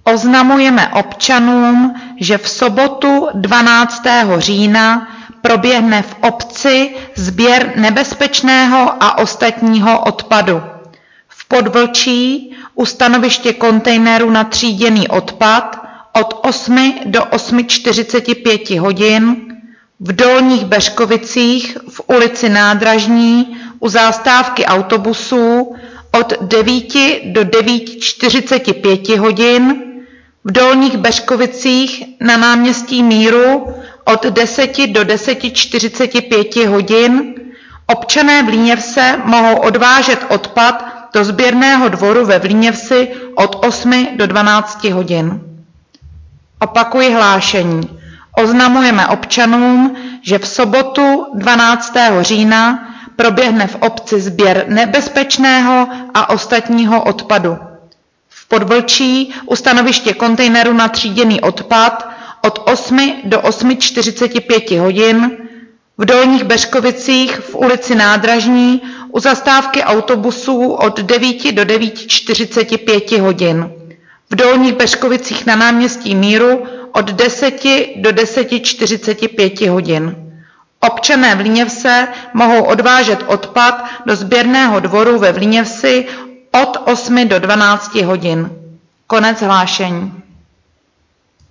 Oznamujeme občanům, že v sobotu 12. října proběhne v obci sběr nebezpečného a ostatního odpadu. V Podvlčí u stanoviště kontejneru na tříděný odpad od 8 do 8:45 hodin, v Dolních Beřkovicích v ulici Nádražní u zastávky autobusů od 9 do 9:45 hodin, v Dolních Beřkovicích na náměstí Míru od 10 do 10:45 hodin. Občané v Líněvse mohou odvážet odpad do sběrného dvoru ve Líněvsi od 8 do 12 hodin. Opakuji hlášení. Oznamujeme občanům, že v sobotu 12. října proběhne v obci sběr nebezpečného a ostatního odpadu. V Podvlčí u stanoviště kontejneru na tříděný odpad od 8 do 8:45 hodin, v Dolních Beřkovicích v ulici Nádražní u zastávky autobusů od 9 do 9:45 hodin, v Dolních Beřkovicích na náměstí Míru od 10 do 10:45 hodin. Občané v Líněvse mohou odvážet odpad do sběrného dvoru ve Líněvsi od 8 do 12 hodin. Konec hlášení.